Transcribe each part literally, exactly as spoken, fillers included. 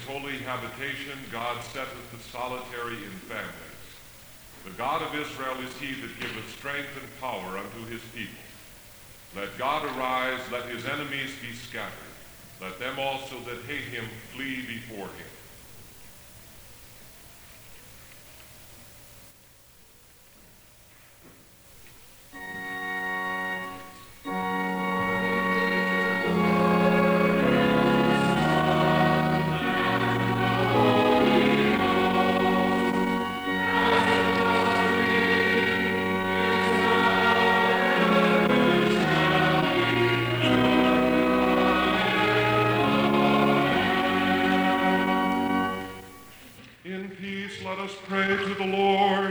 holy habitation God setteth the solitary in families. The God of Israel is he that giveth strength and power unto his people. Let God arise, let his enemies be scattered. Let them also that hate him flee before him. Let us pray to the Lord.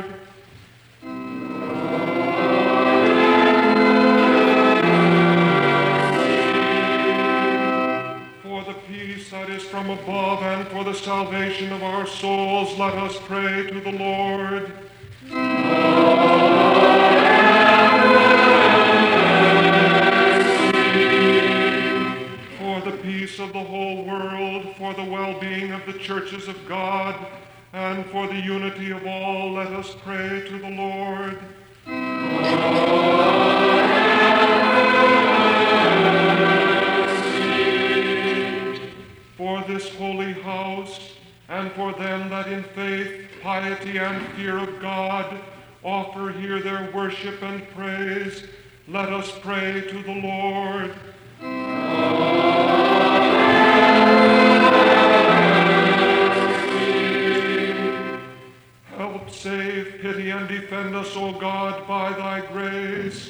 For the peace that is from above and for the salvation of our souls, let us pray to the Lord. For the peace of the whole world, for the well-being of the churches of God, and for the unity of all, let us pray to the Lord. For this holy house, and for them that in faith, piety, and fear of God offer here their worship and praise, let us pray to the Lord. Help, save, pity, and defend us, O God, by thy grace.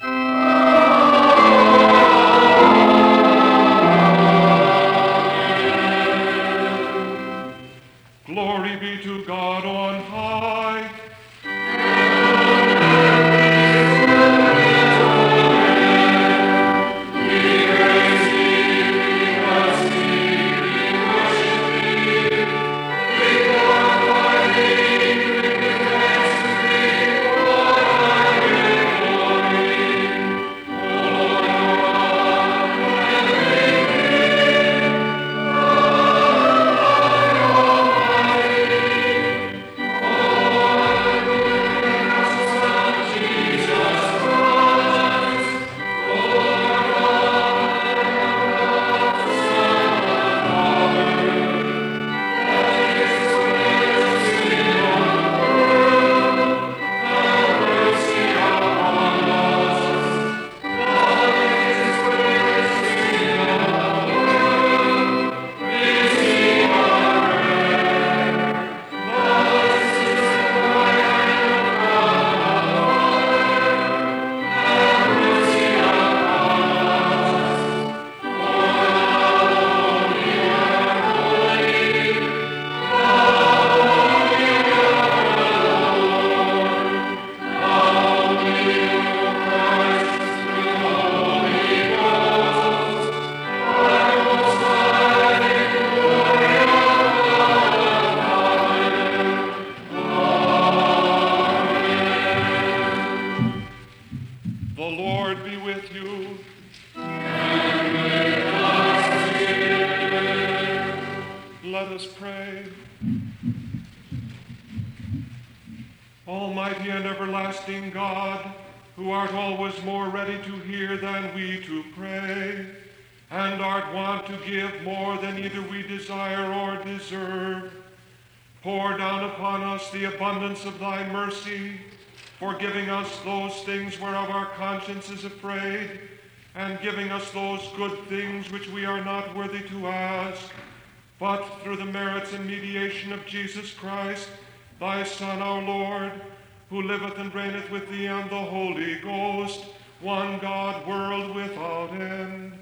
Glory be to God on high. Almighty and everlasting God, who art always more ready to hear than we to pray, and art wont to give more than either we desire or deserve, pour down upon us the abundance of thy mercy, forgiving us those things whereof our conscience is afraid, and giving us those good things which we are not worthy to ask, but through the merits and mediation of Jesus Christ, thy Son, our Lord, who liveth and reigneth with thee and the Holy Ghost, one God, world without end.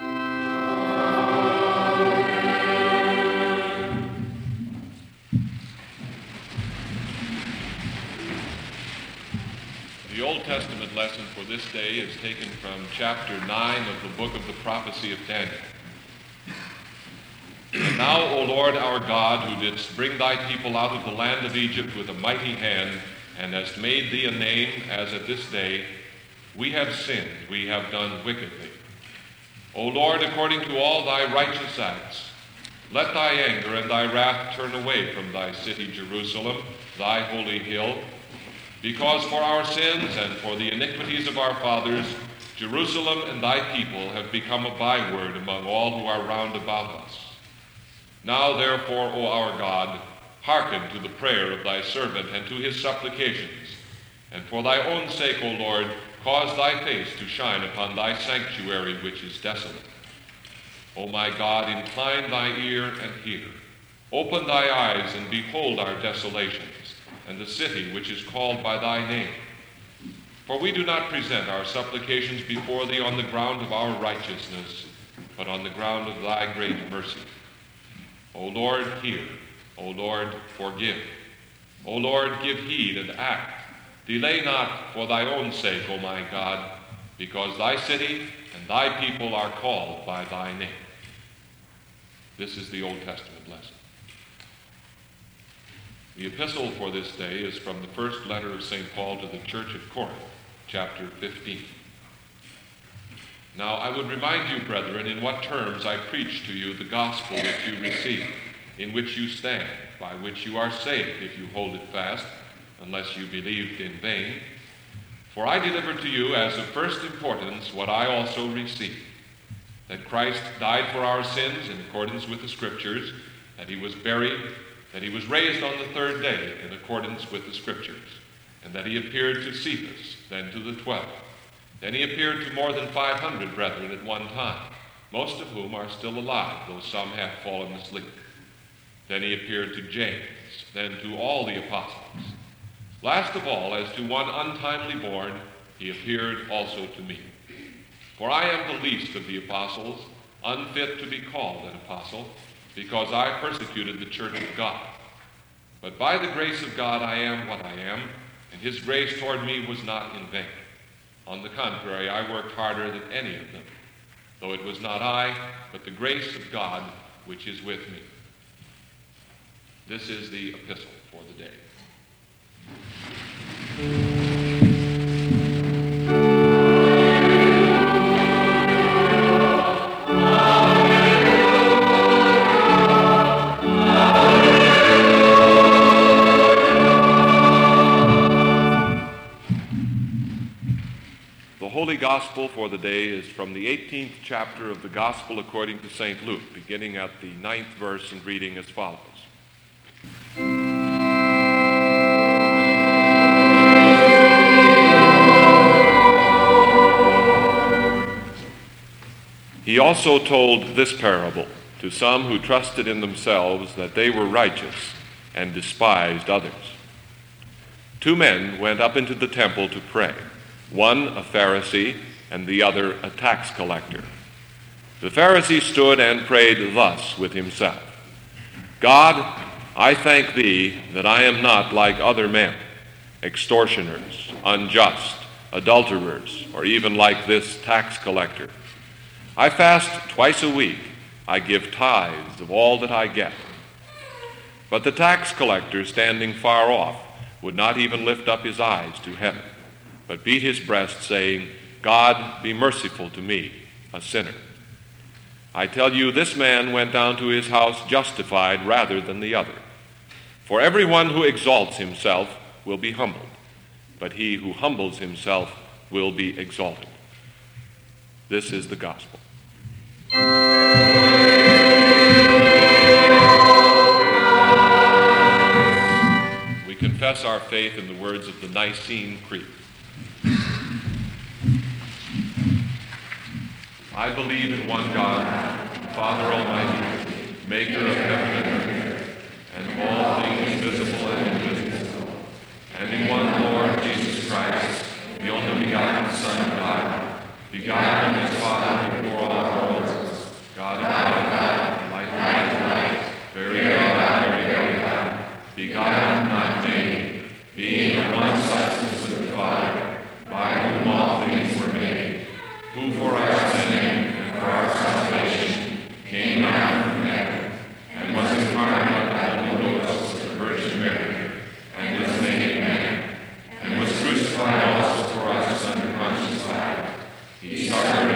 The Old Testament lesson for this day is taken from chapter nine of the book of the prophecy of Daniel. And now, O Lord our God, who didst bring thy people out of the land of Egypt with a mighty hand, and hast made thee a name, as at this day, we have sinned, we have done wickedly. O Lord, according to all thy righteous acts, Let thy anger and thy wrath turn away from thy city Jerusalem, thy holy hill, because for our sins and for the iniquities of our fathers, Jerusalem and thy people have become a byword among all who are round about us. Now therefore, O our God, hearken to the prayer of thy servant and to his supplications, and for thy own sake, O Lord, cause thy face to shine upon thy sanctuary which is desolate. O my God, incline thy ear and hear. Open thy eyes and behold our desolations, and the city which is called by thy name. For we do not present our supplications before thee on the ground of our righteousness, but on the ground of thy great mercy. O Lord, hear. O Lord, forgive. O Lord, give heed and act. Delay not for thy own sake, O my God, because thy city and thy people are called by thy name. This is the Old Testament lesson. The epistle for this day is from the first letter of Saint Paul to the church at Corinth, chapter fifteen. Now I would remind you, brethren, in what terms I preach to you the gospel which you received, in which you stand, by which you are saved, if you hold it fast, unless you believed in vain. For I delivered to you as of first importance what I also received, that Christ died for our sins in accordance with the Scriptures, that he was buried, that he was raised on the third day in accordance with the Scriptures, and that he appeared to Cephas, then to the twelve. Then he appeared to more than five hundred brethren at one time, most of whom are still alive, though some have fallen asleep. Then he appeared to James, then to all the apostles. Last of all, as to one untimely born, he appeared also to me. For I am the least of the apostles, unfit to be called an apostle, because I persecuted the church of God. But by the grace of God I am what I am, and his grace toward me was not in vain. On the contrary, I worked harder than any of them, though it was not I, but the grace of God which is with me. This is the epistle for the day. The Holy Gospel for the day is from the eighteenth chapter of the Gospel according to Saint Luke, beginning at the ninth verse and reading as follows. He also told this parable to some who trusted in themselves that they were righteous and despised others. Two men went up into the temple to pray, one a Pharisee and the other a tax collector. The Pharisee stood and prayed thus with himself, God, I thank thee that I am not like other men, extortioners, unjust, adulterers, or even like this tax collector. I fast twice a week. I give tithes of all that I get. But the tax collector, standing far off, would not even lift up his eyes to heaven, but beat his breast, saying, God, be merciful to me, a sinner. I tell you, this man went down to his house justified rather than the other. For everyone who exalts himself will be humbled, but he who humbles himself will be exalted. This is the gospel. We confess our faith in the words of the Nicene Creed. I believe in one God, Father Almighty, maker of heaven and earth, and all things visible and invisible, and in one Lord Jesus Christ, the only begotten Son of God, begotten of his Father before all worlds, God of God, light of light, very God, very God, begotten, not made, being of one substance with the Father, by whom all things were made, who for our sin and for our salvation came down from heaven, and was incarnate of the Holy Ghost of the Virgin Mary, and was made man, and was crucified also for us under Pontius Pilate. He suffered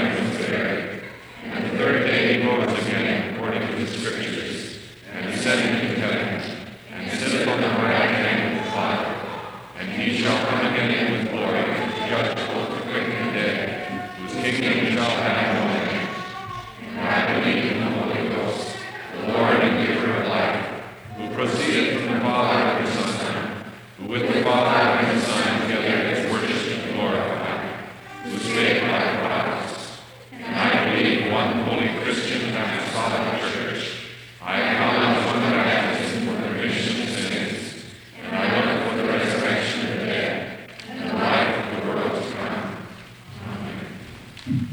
kingdom shall have no end. And I believe in the Holy Ghost, the Lord and giver of life, who proceedeth from the Father and the Son, who with the Father and the Son together is worshipped and glorified, who spake by the prophets. And I believe one holy Christian and apostolic church. I acknowledge one baptism for the remission of sins, and I look for the resurrection of the dead and the life of the world to come. Amen.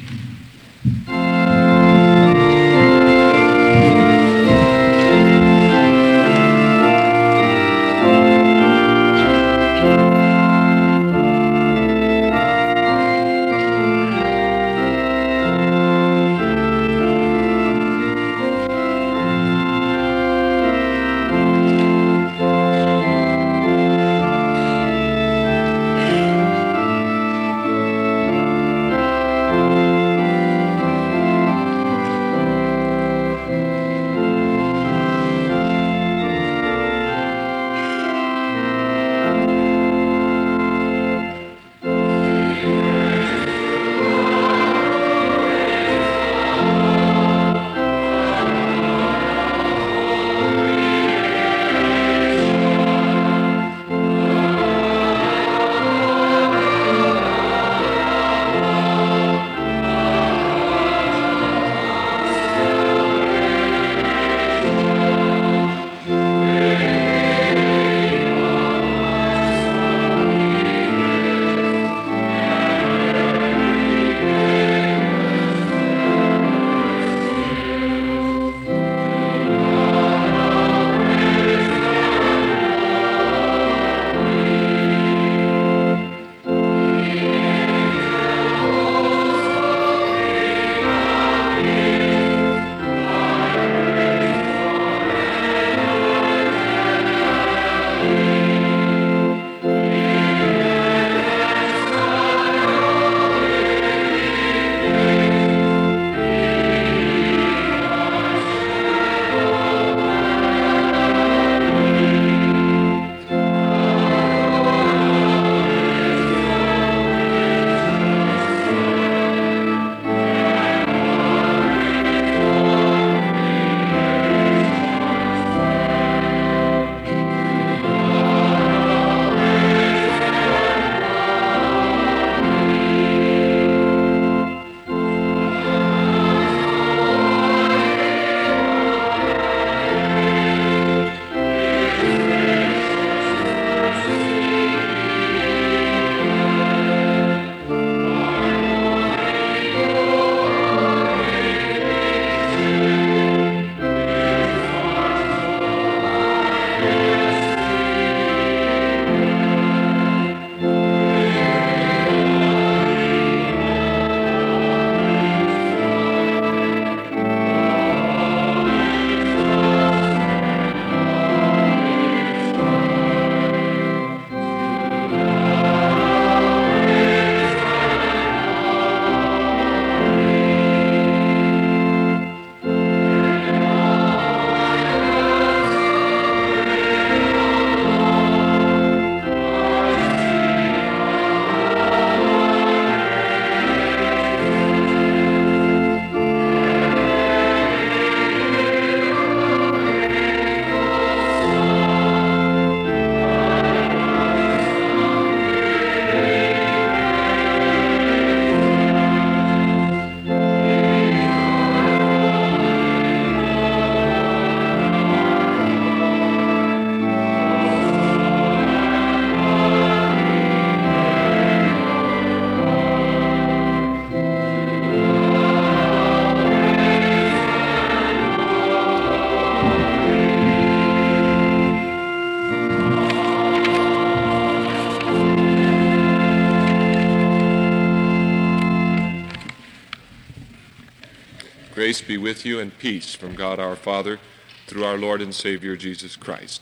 Grace be with you and peace from God our Father through our Lord and Savior Jesus Christ.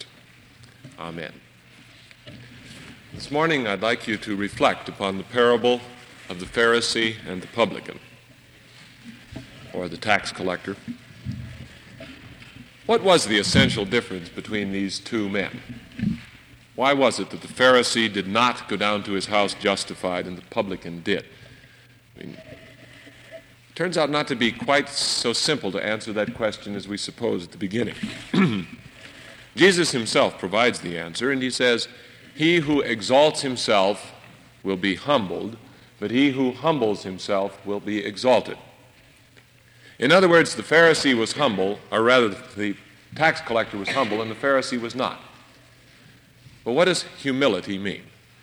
Amen. This morning I'd like you to reflect upon the parable of the Pharisee and the publican, or the tax collector. What was the essential difference between these two men? Why was it that the Pharisee did not go down to his house justified and the publican did? I mean, turns out not to be quite so simple to answer that question as we suppose at the beginning. Jesus himself provides the answer, and he says, "He who exalts himself will be humbled, but he who humbles himself will be exalted." In other words, the Pharisee was humble, or rather the tax collector was humble, and the Pharisee was not. But what does humility mean?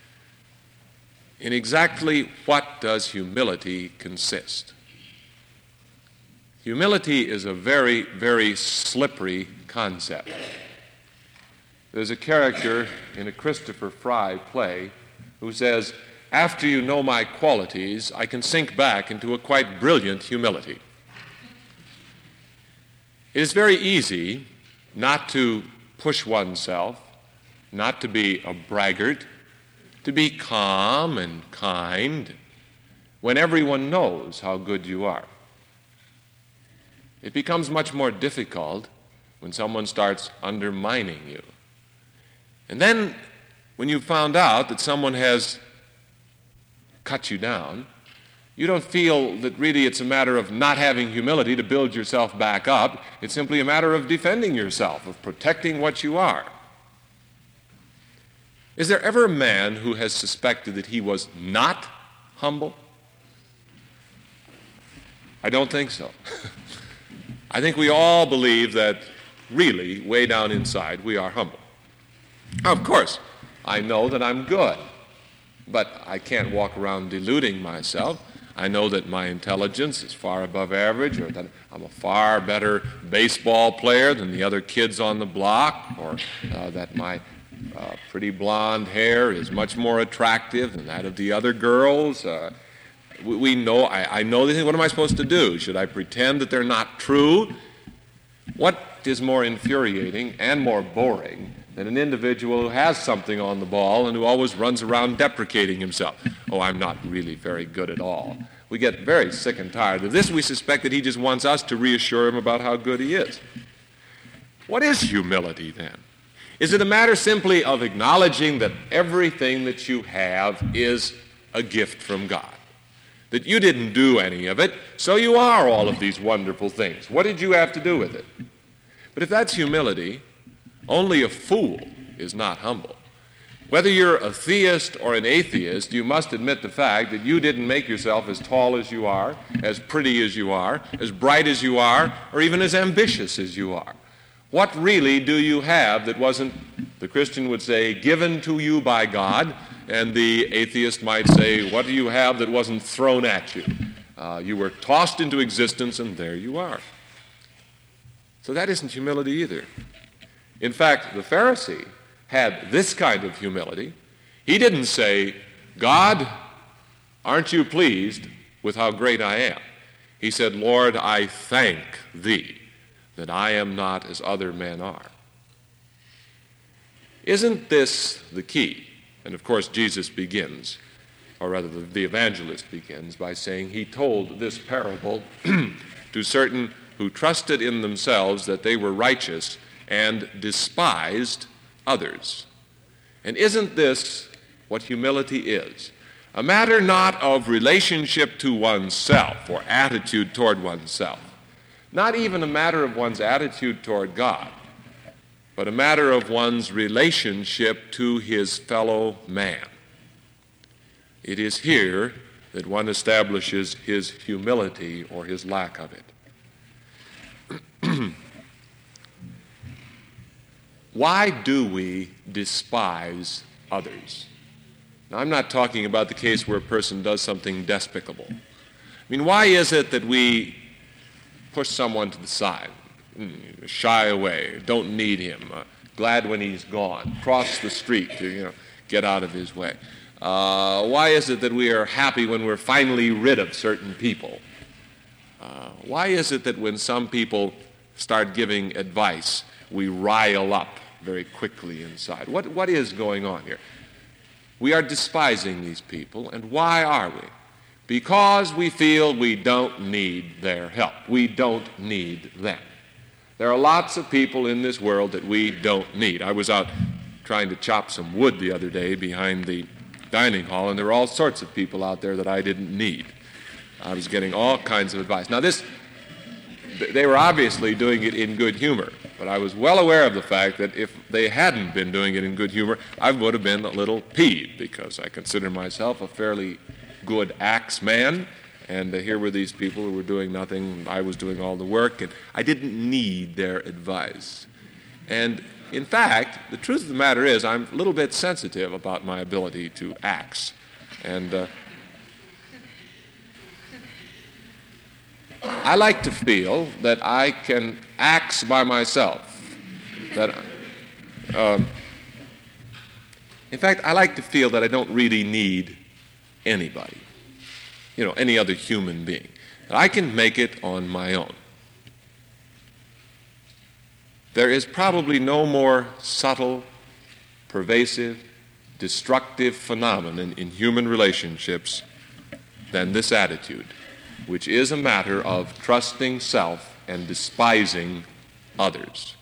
In exactly what does humility consist? Humility is a very, very slippery concept. There's a character in a Christopher Fry play who says, "After you know my qualities, I can sink back into a quite brilliant humility." It is very easy not to push oneself, not to be a braggart, to be calm and kind when everyone knows how good you are. It becomes much more difficult when someone starts undermining you. And then when you've found out that someone has cut you down, you don't feel that really it's a matter of not having humility to build yourself back up. It's simply a matter of defending yourself, of protecting what you are. Is there ever a man who has suspected that he was not humble? I don't think so. I think we all believe that really, way down inside, we are humble. Of course, I know that I'm good, but I can't walk around deluding myself. I know that my intelligence is far above average, or that I'm a far better baseball player than the other kids on the block, or uh, that my uh, pretty blonde hair is much more attractive than that of the other girls. Uh, we, we know, I, I know these things. What am I supposed to do? Should I pretend that they're not true? What is more infuriating and more boring than an individual who has something on the ball and who always runs around deprecating himself? "Oh, I'm not really very good at all." We get very sick and tired of this. We suspect that he just wants us to reassure him about how good he is. What is humility then? Is it a matter simply of acknowledging that everything that you have is a gift from God? That you didn't do any of it, so you are all of these wonderful things. What did you have to do with it? But if that's humility, only a fool is not humble. Whether you're a theist or an atheist, you must admit the fact that you didn't make yourself as tall as you are, as pretty as you are, as bright as you are, or even as ambitious as you are. What really do you have that wasn't, the Christian would say, given to you by God, and the atheist might say, what do you have that wasn't thrown at you? Uh, you were tossed into existence, and there you are. So that isn't humility either. In fact, the Pharisee had this kind of humility. He didn't say, "God, aren't you pleased with how great I am?" He said, "Lord, I thank thee that I am not as other men are." Isn't this the key? And of course, Jesus begins, or rather the, the evangelist begins, by saying he told this parable to certain who trusted in themselves that they were righteous and despised others. And isn't this what humility is? A matter not of relationship to oneself or attitude toward oneself, not even a matter of one's attitude toward God, but a matter of one's relationship to his fellow man. It is here that one establishes his humility or his lack of it. Why do we despise others? Now, I'm not talking about the case where a person does something despicable. I mean, why is it that we push someone to the side, shy away, don't need him, uh, glad when he's gone, cross the street to, you know, get out of his way? Uh, why is it that we are happy when we're finally rid of certain people? Uh, why is it that when some people start giving advice, we rile up very quickly inside? What, what is going on here? We are despising these people, and why are we? Because we feel we don't need their help. We don't need them. There are lots of people in this world that we don't need. I was out trying to chop some wood the other day behind the dining hall, and there were all sorts of people out there that I didn't need. I was getting all kinds of advice. Now this, they were obviously doing it in good humor, but I was well aware of the fact that if they hadn't been doing it in good humor, I would have been a little peeved, because I consider myself a fairly good axe man, and uh, here were these people who were doing nothing. I was doing all the work, and I didn't need their advice. And in fact, the truth of the matter is I'm a little bit sensitive about my ability to axe. And uh, I like to feel that I can axe by myself. That, um, in fact, I like to feel that I don't really need anybody, you know, any other human being. That I can make it on my own. There is probably no more subtle, pervasive, destructive phenomenon in human relationships than this attitude, which is a matter of trusting self and despising others.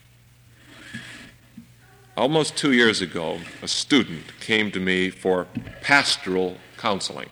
Almost two years ago, a student came to me for pastoral counseling.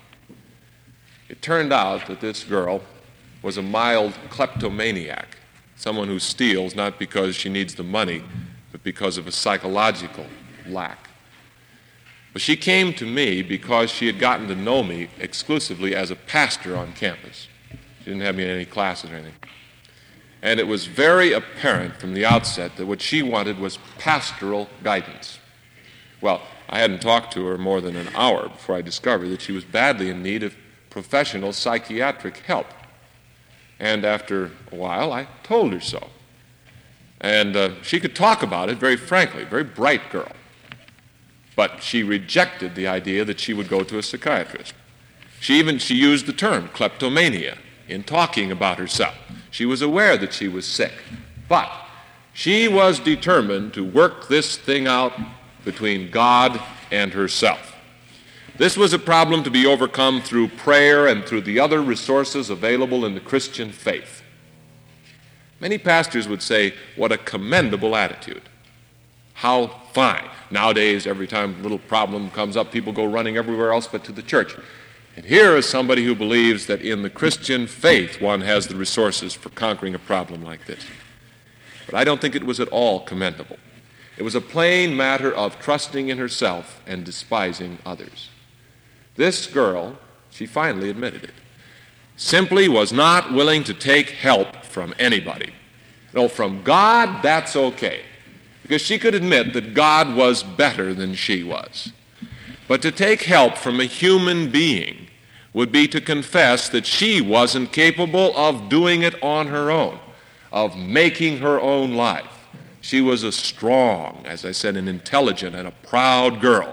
It turned out that this girl was a mild kleptomaniac, someone who steals not because she needs the money, but because of a psychological lack. But she came to me because she had gotten to know me exclusively as a pastor on campus. She didn't have me in any classes or anything. And it was very apparent from the outset that what she wanted was pastoral guidance. Well, I hadn't talked to her more than an hour before I discovered that she was badly in need of professional psychiatric help. And after a while, I told her so. And uh, she could talk about it very frankly, very bright girl. But she rejected the idea that she would go to a psychiatrist. She even, she used the term kleptomania in talking about herself. She was aware that she was sick. But she was determined to work this thing out between God and herself. This was a problem to be overcome through prayer and through the other resources available in the Christian faith. Many pastors would say, what a commendable attitude. How fine. Nowadays, every time a little problem comes up, people go running everywhere else but to the church. And here is somebody who believes that in the Christian faith one has the resources for conquering a problem like this. But I don't think it was at all commendable. It was a plain matter of trusting in herself and despising others. This girl, she finally admitted it, simply was not willing to take help from anybody. No, from God, that's okay, because she could admit that God was better than she was. But to take help from a human being would be to confess that she wasn't capable of doing it on her own, of making her own life. She was a strong, as I said, an intelligent and a proud girl.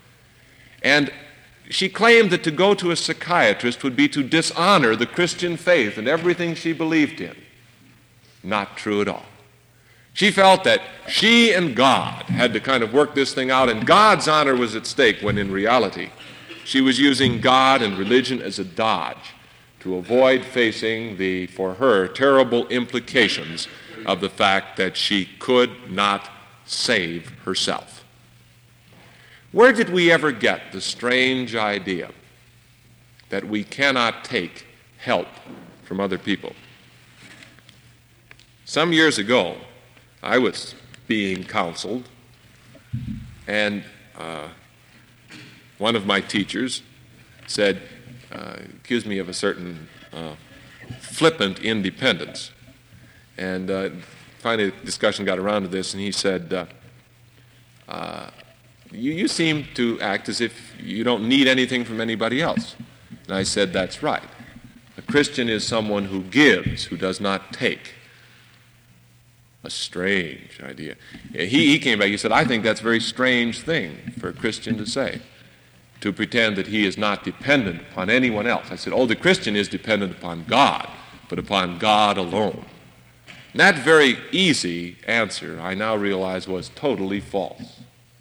And she claimed that to go to a psychiatrist would be to dishonor the Christian faith and everything she believed in. Not true at all. She felt that she and God had to kind of work this thing out, and God's honor was at stake, when in reality she was using God and religion as a dodge to avoid facing the, for her, terrible implications of the fact that she could not save herself. Where did we ever get the strange idea that we cannot take help from other people? Some years ago, I was being counseled, and uh, one of my teachers said, uh, accused me of a certain uh, flippant independence. And uh, finally, the discussion got around to this, and he said, uh, uh, you, you seem to act as if you don't need anything from anybody else. And I said, that's right. A Christian is someone who gives, who does not take. A strange idea. He, he came back, he said, I think that's a very strange thing for a Christian to say, to pretend that he is not dependent upon anyone else. I said, oh, the Christian is dependent upon God, but upon God alone. And that very easy answer, I now realize, was totally false.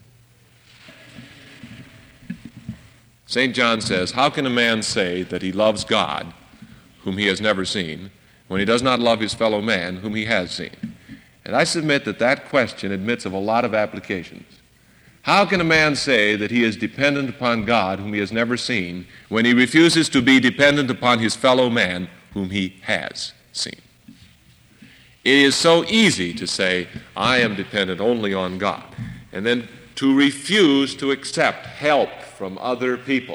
Saint John says, how can a man say that he loves God, whom he has never seen, when he does not love his fellow man, whom he has seen? And I submit that that question admits of a lot of applications. How can a man say that he is dependent upon God whom he has never seen when he refuses to be dependent upon his fellow man whom he has seen? It is so easy to say, I am dependent only on God, and then to refuse to accept help from other people.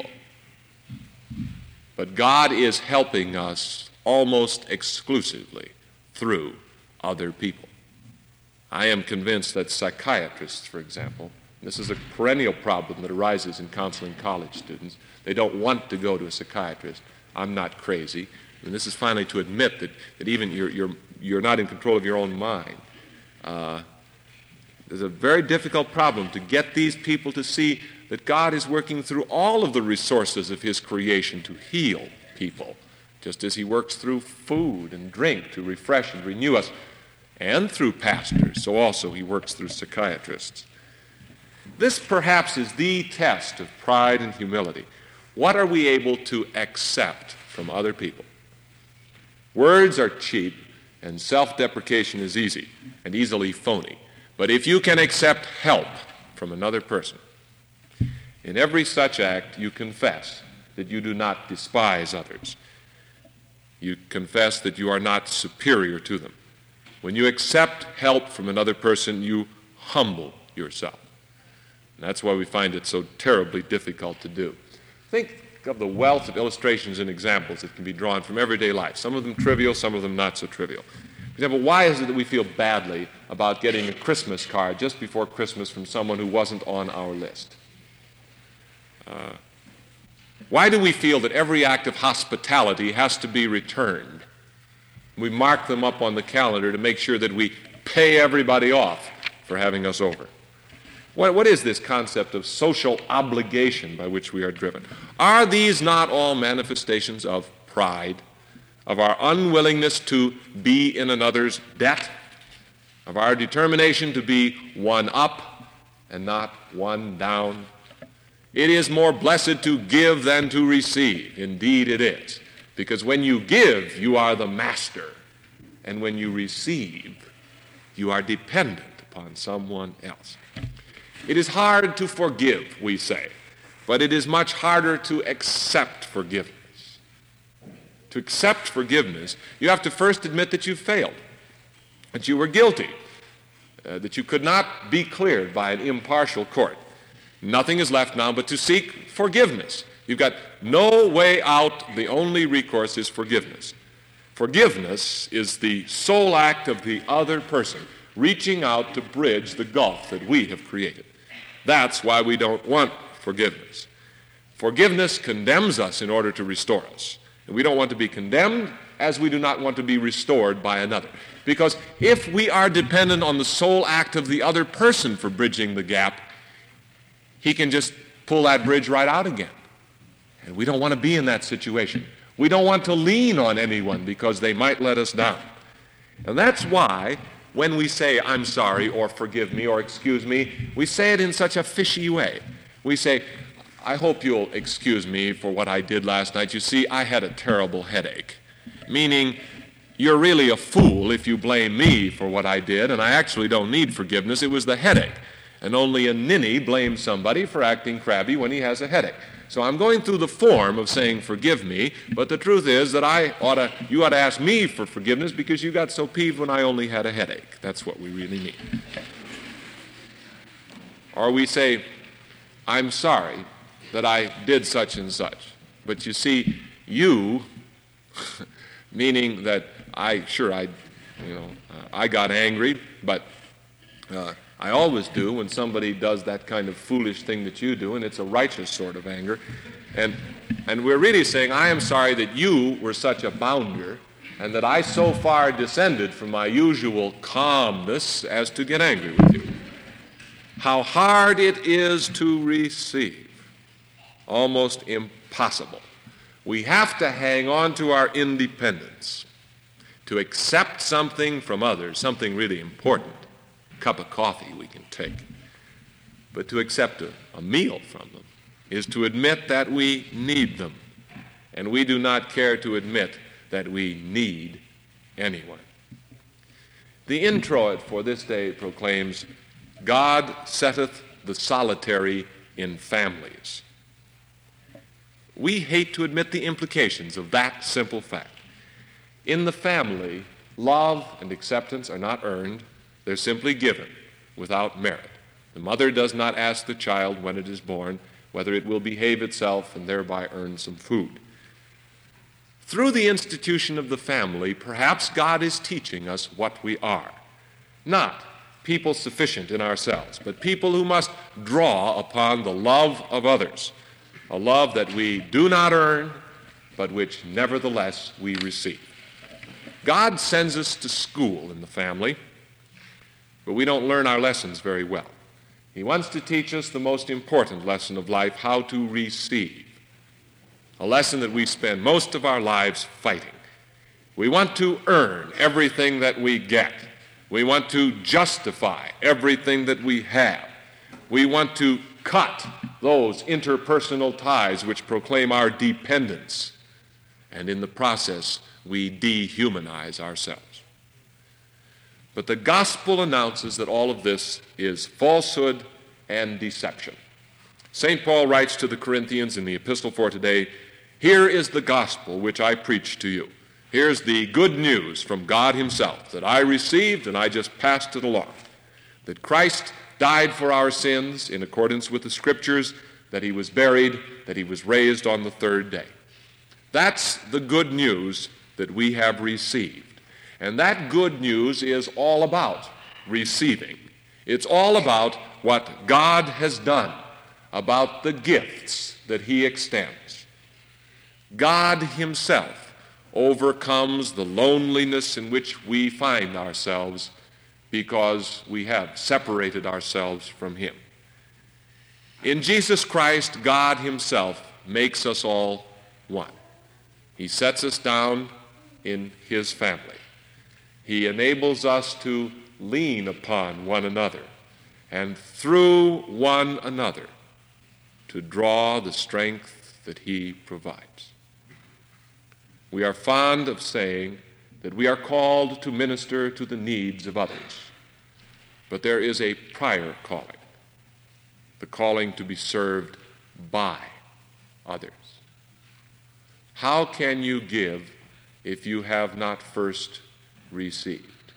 But God is helping us almost exclusively through other people. I am convinced that psychiatrists, for example, this is a perennial problem that arises in counseling college students. They don't want to go to a psychiatrist. I'm not crazy. And this is finally to admit that, that even you're, you're, you're not in control of your own mind. Uh, there's a very difficult problem to get these people to see that God is working through all of the resources of his creation to heal people, just as he works through food and drink to refresh and renew us, and through pastors. So also he works through psychiatrists. This perhaps is the test of pride and humility. What are we able to accept from other people? Words are cheap, and self-deprecation is easy and easily phony. But if you can accept help from another person, in every such act you confess that you do not despise others. You confess that you are not superior to them. When you accept help from another person, you humble yourself. And that's why we find it so terribly difficult to do. Think of the wealth of illustrations and examples that can be drawn from everyday life, some of them trivial, some of them not so trivial. For example, why is it that we feel badly about getting a Christmas card just before Christmas from someone who wasn't on our list? Uh, why do we feel that every act of hospitality has to be returned? We mark them up on the calendar to make sure that we pay everybody off for having us over. What, what is this concept of social obligation by which we are driven? Are these not all manifestations of pride, of our unwillingness to be in another's debt, of our determination to be one up and not one down? It is more blessed to give than to receive. Indeed it is. Because when you give, you are the master. And when you receive, you are dependent upon someone else. It is hard to forgive, we say, but it is much harder to accept forgiveness. To accept forgiveness, you have to first admit that you failed, that you were guilty, uh, that you could not be cleared by an impartial court. Nothing is left now but to seek forgiveness. You've got no way out. The only recourse is forgiveness. Forgiveness is the sole act of the other person, reaching out to bridge the gulf that we have created. That's why we don't want forgiveness. Forgiveness condemns us in order to restore us. And we don't want to be condemned as we do not want to be restored by another. Because if we are dependent on the sole act of the other person for bridging the gap, he can just pull that bridge right out again. And we don't want to be in that situation. We don't want to lean on anyone because they might let us down. And that's why when we say, I'm sorry, or forgive me, or excuse me, we say it in such a fishy way. We say, I hope you'll excuse me for what I did last night. You see, I had a terrible headache. Meaning, you're really a fool if you blame me for what I did, and I actually don't need forgiveness. It was the headache. And only a ninny blames somebody for acting crabby when he has a headache. So I'm going through the form of saying forgive me, but the truth is that I ought to, you ought to ask me for forgiveness because you got so peeved when I only had a headache. That's what we really mean. Or we say, I'm sorry that I did such and such. But you see, you, meaning that I, sure, I, you know, uh, I got angry, but uh, I always do when somebody does that kind of foolish thing that you do, and it's a righteous sort of anger. And, and we're really saying, I am sorry that you were such a bounder and that I so far descended from my usual calmness as to get angry with you. How hard it is to receive. Almost impossible. We have to hang on to our independence, to accept something from others, something really important. Cup of coffee we can take. But to accept a, a meal from them is to admit that we need them. And we do not care to admit that we need anyone. The introit for this day proclaims, God setteth the solitary in families. We hate to admit the implications of that simple fact. In the family, love and acceptance are not earned, they're simply given without merit. The mother does not ask the child when it is born whether it will behave itself and thereby earn some food. Through the institution of the family, perhaps God is teaching us what we are. Not people sufficient in ourselves, but people who must draw upon the love of others, a love that we do not earn, but which nevertheless we receive. God sends us to school in the family, but we don't learn our lessons very well. He wants to teach us the most important lesson of life, how to receive, a lesson that we spend most of our lives fighting. We want to earn everything that we get. We want to justify everything that we have. We want to cut those interpersonal ties which proclaim our dependence, and in the process, we dehumanize ourselves. But the gospel announces that all of this is falsehood and deception. Saint Paul writes to the Corinthians in the epistle for today, "Here is the gospel which I preach to you. Here's the good news from God himself that I received and I just passed it along. That Christ died for our sins in accordance with the scriptures, that he was buried, that he was raised on the third day." That's the good news that we have received. And that good news is all about receiving. It's all about what God has done, about the gifts that he extends. God himself overcomes the loneliness in which we find ourselves because we have separated ourselves from him. In Jesus Christ, God himself makes us all one. He sets us down in his family. He enables us to lean upon one another and through one another to draw the strength that he provides. We are fond of saying that we are called to minister to the needs of others, but there is a prior calling, the calling to be served by others. How can you give if you have not first received?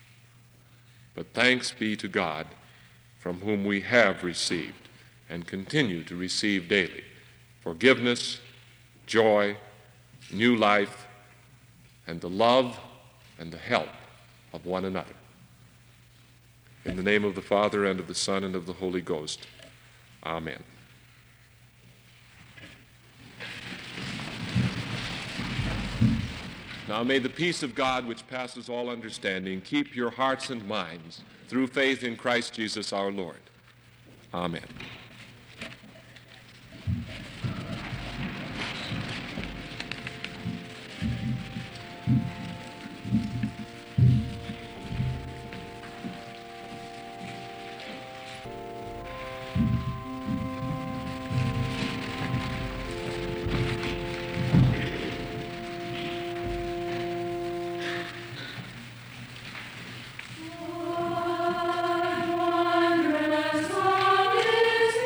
But thanks be to God, from whom we have received and continue to receive daily forgiveness, joy, new life, and the love and the help of one another. In the name of the Father, and of the Son, and of the Holy Ghost. Amen. Now may the peace of God, which passes all understanding, keep your hearts and minds through faith in Christ Jesus our Lord. Amen. What wondrous song is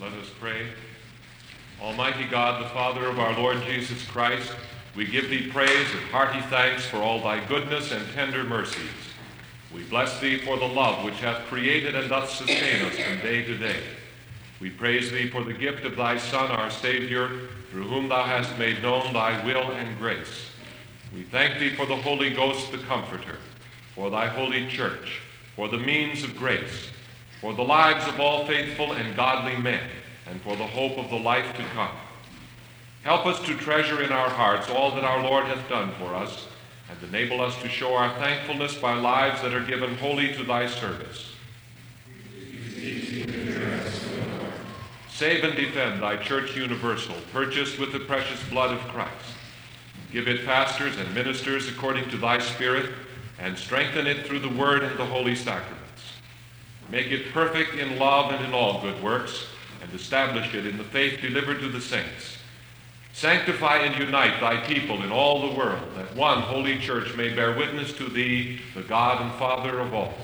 Let us pray. Almighty God, the Father of our Lord Jesus Christ, we give thee praise and hearty thanks for all thy goodness and tender mercies. We bless thee for the love which hath created and doth sustain us from day to day. We praise thee for the gift of thy Son, our Savior, through whom thou hast made known thy will and grace. We thank thee for the Holy Ghost, the Comforter, for thy holy church, for the means of grace, for the lives of all faithful and godly men, and for the hope of the life to come. Help us to treasure in our hearts all that our Lord hath done for us, and enable us to show our thankfulness by lives that are given wholly to thy service. Save and defend thy church universal, purchased with the precious blood of Christ. Give it pastors and ministers according to thy Spirit, and strengthen it through the word and the holy sacraments. Make it perfect in love and in all good works, and establish it in the faith delivered to the saints. Sanctify and unite thy people in all the world, that one holy church may bear witness to thee, the God and Father of all.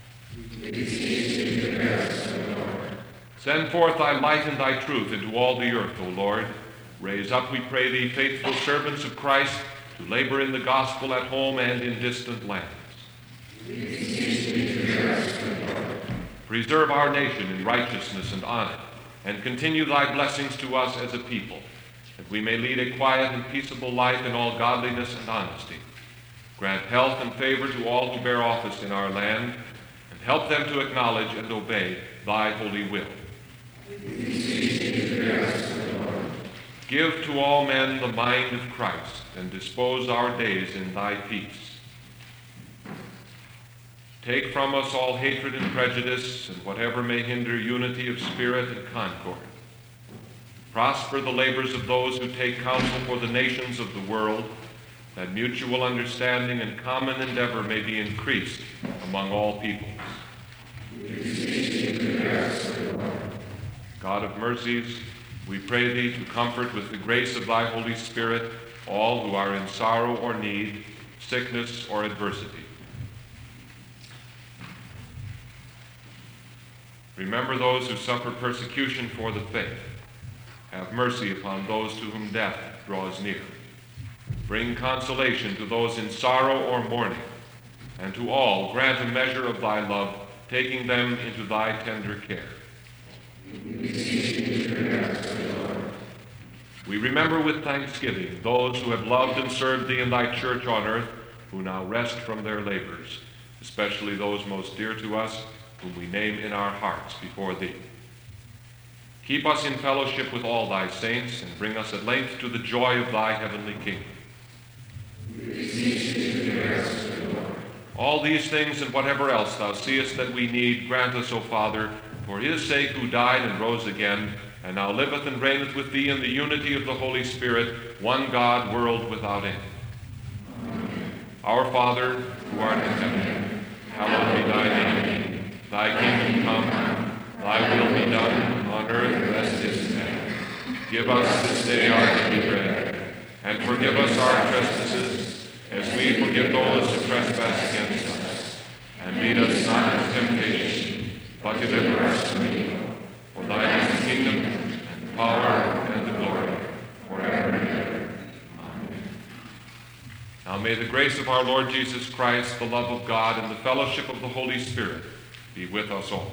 Send forth thy light and thy truth into all the earth, O Lord. Raise up, we pray thee, faithful servants of Christ, to labor in the gospel at home and in distant lands. Preserve our nation in righteousness and honor, and continue thy blessings to us as a people, that we may lead a quiet and peaceable life in all godliness and honesty. Grant health and favor to all who bear office in our land, and help them to acknowledge and obey thy holy will. Give to all men the mind of Christ, and dispose our days in thy peace. Take from us all hatred and prejudice, and whatever may hinder unity of spirit and concord. Prosper the labors of those who take counsel for the nations of the world, that mutual understanding and common endeavor may be increased among all peoples. God of mercies, we pray thee to comfort with the grace of thy Holy Spirit all who are in sorrow or need, sickness or adversity. Remember those who suffer persecution for the faith. Have mercy upon those to whom death draws near. Bring consolation to those in sorrow or mourning, and to all grant a measure of thy love, taking them into thy tender care. We remember with thanksgiving those who have loved and served thee in thy church on earth, who now rest from their labors, especially those most dear to us, whom we name in our hearts before thee. Keep us in fellowship with all thy saints, and bring us at length to the joy of thy heavenly kingdom. All these things and whatever else thou seest that we need, grant us, O Father, for his sake who died and rose again, and now liveth and reigneth with thee in the unity of the Holy Spirit, one God, world without end. Amen. Our Father, who art in heaven, hallowed be thy name. Thy kingdom come, thy will be done, on earth as it is in heaven. Give us this day our daily bread, and forgive us our trespasses, as we forgive those who trespass against us. And lead us not into temptation, but deliver us from evil. For thine is the kingdom, and the power, and the glory, forever and ever. Amen. Now may the grace of our Lord Jesus Christ, the love of God, and the fellowship of the Holy Spirit be with us all.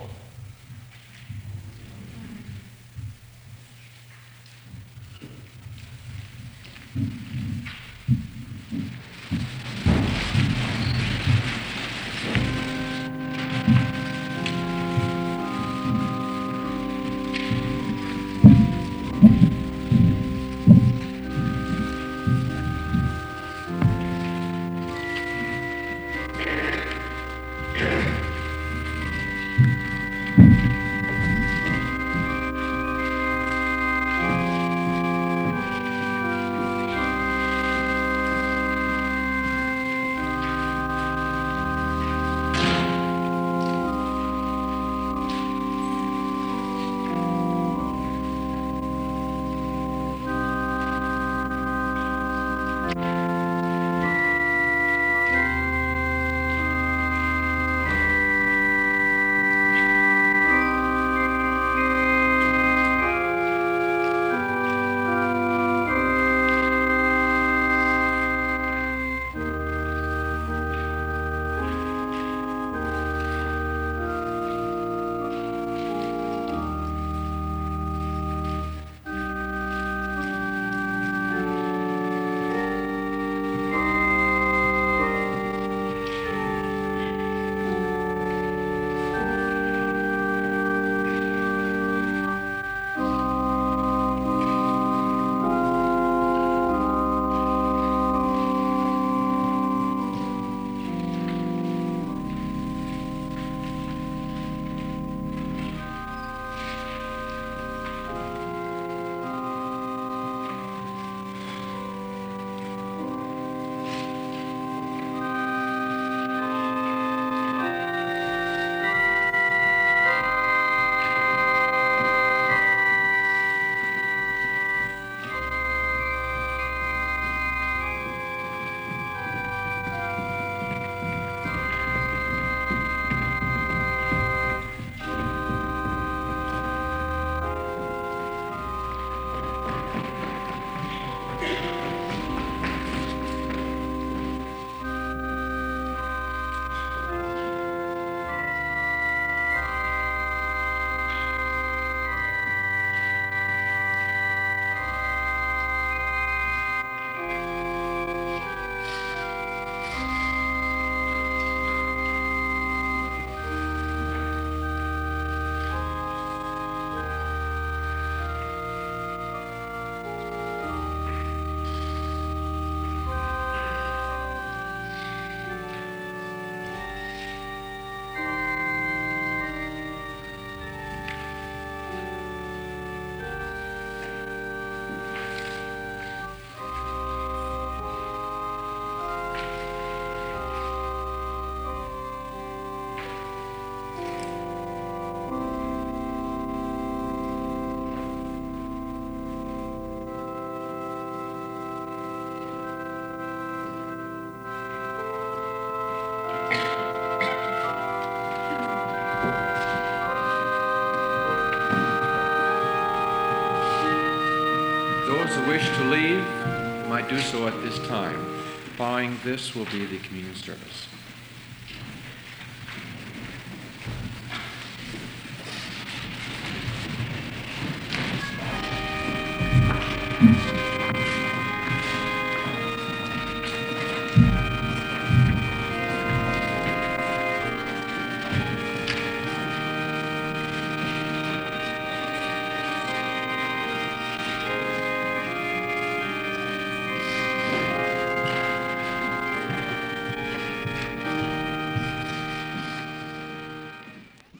Those who wish to leave might do so at this time. Following this will be the communion service.